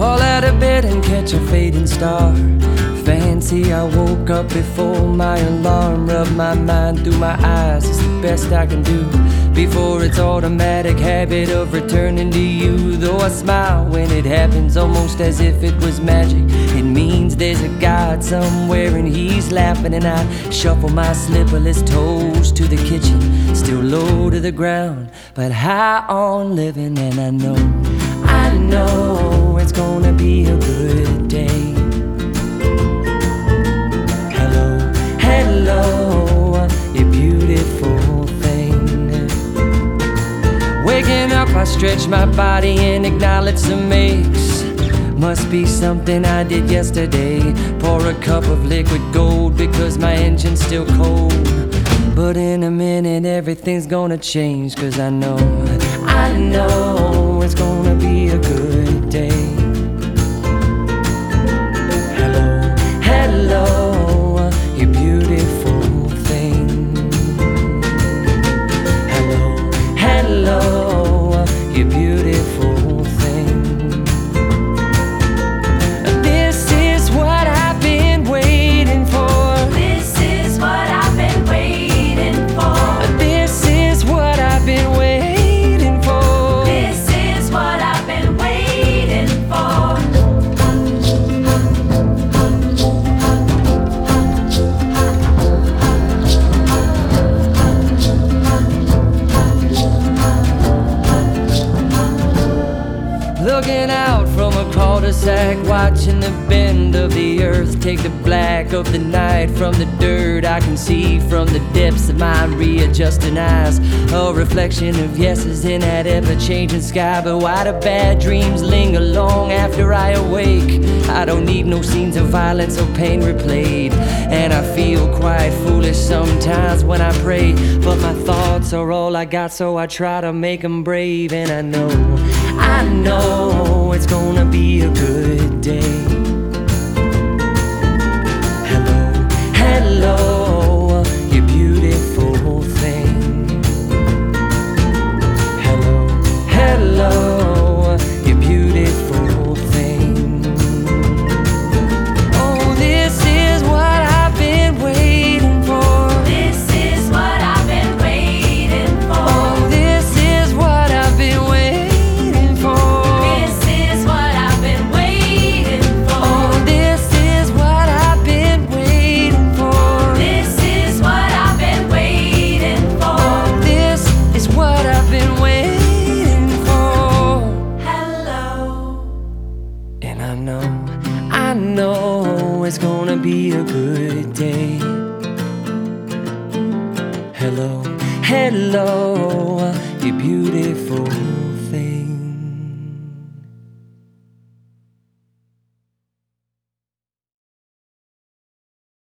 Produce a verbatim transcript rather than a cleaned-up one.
fall out of bed and catch a fading star. Fancy I woke up before my alarm. Rub my mind through my eyes, it's the best I can do before it's automatic habit of returning to you. Though I smile when it happens, almost as if it was magic. It means there's a God somewhere and he's laughing. And I shuffle my slipperless toes to the kitchen, still low to the ground, but high on living. And I know, I know it's gonna be a good day. Hello, hello, you beautiful thing. Waking up, I stretch my body and acknowledge some aches. Must be something I did yesterday. Pour a cup of liquid gold because my engine's still cold. But in a minute everything's gonna change, 'cause I know, I know it's gonna be a good day. Hello, hello, you beautiful thing. Hello, hello, you beautiful thing. This is what I've been waiting for. This is what I've been waiting for. This is what I've been waiting for. This is what I've been waiting for. Looking out from a cul-de-sac, watching the bend of the earth take the black of the night from the dirt. I can see from the depths of my readjusting eyes a reflection of yeses in that ever-changing sky. But why do bad dreams linger long after I awake? I don't need no scenes of violence or pain replayed. And I feel quite foolish sometimes when I pray, but my thoughts are all I got, so I try to make them brave. And I know, I know it's gonna be a good day. Hello, hello, you beautiful thing. Hello, hello, you beautiful thing. Oh, this is what I've been waiting for. This is what I've been waiting for. Oh, this is what I've been waiting for. This is what I've been waiting for. Oh, this is what I've been waiting for. This is what I've been waiting for. Oh, this is what I've been waiting for. Hello. And I know, I know it's gonna be a good day. Hello, hello, you beautiful.